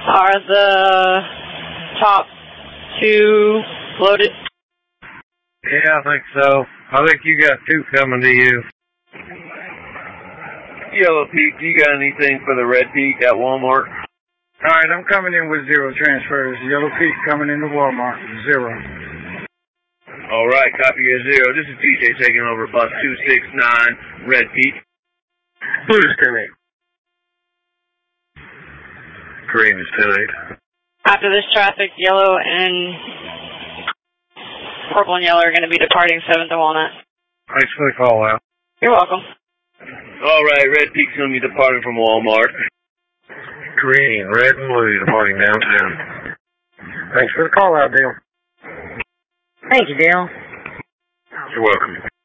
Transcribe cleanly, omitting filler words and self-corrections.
Are the top two loaded? Yeah, I think so. I think you got two coming to you. Yellow Peak, you got anything for the Red Peak at Walmart? Alright, I'm coming in with 0 transfers. Yellow Peak coming into Walmart, 0. Alright, copy your 0. This is TJ taking over bus 269, Red Peak. Blue is 10-8. Green is 10-8. After this traffic, yellow and purple and yellow are going to be departing 7th to Walnut. Thanks for the call out. You're welcome. Alright, Red Peak's going to be departing from Walmart. Green, red, and blue departing downtown. Thanks for the call out, Dale. Thank you, Dale. You're welcome.